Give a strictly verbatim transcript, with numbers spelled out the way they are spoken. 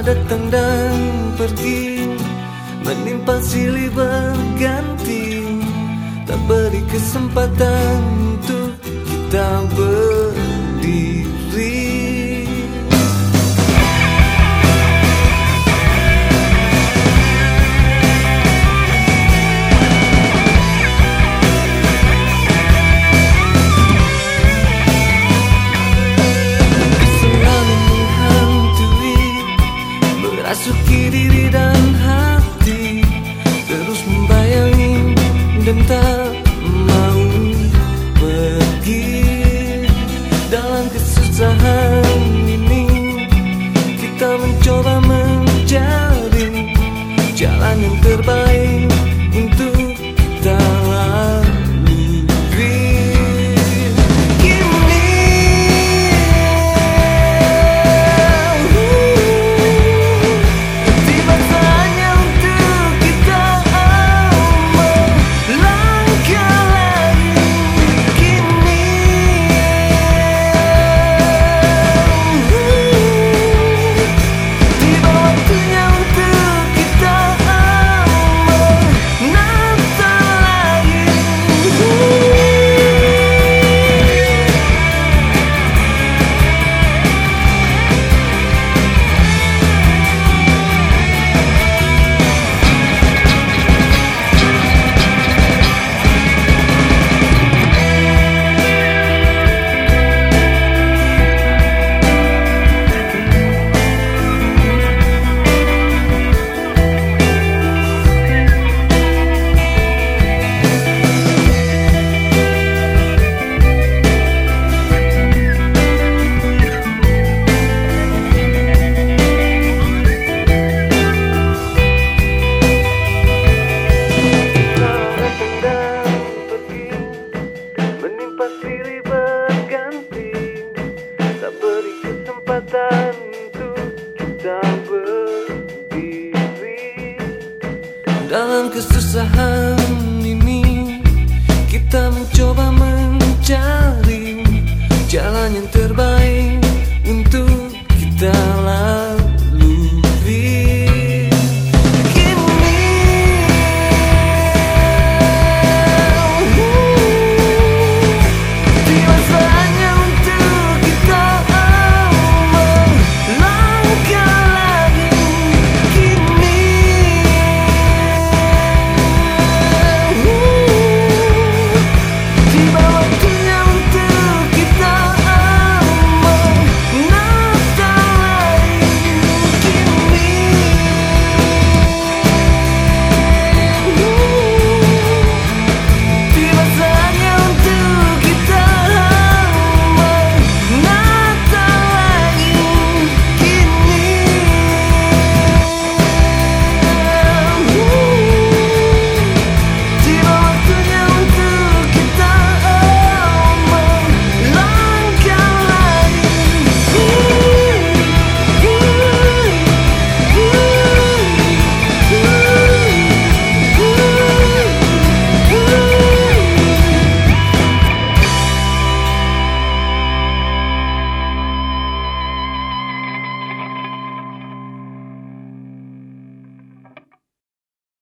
datang dan pergi, menimpa silih berganti, tak beri kesempatan untuk kita berdiri. Masuki diri dan hati, terus membayangi dan tak mau pergi. Dalam kesusahan ini kita mencoba mencari jalan yang terbaik untuk kita lalui. Dalam kesusahan ini kita mencoba mencari jalan yang terbaik untuk kita lalui.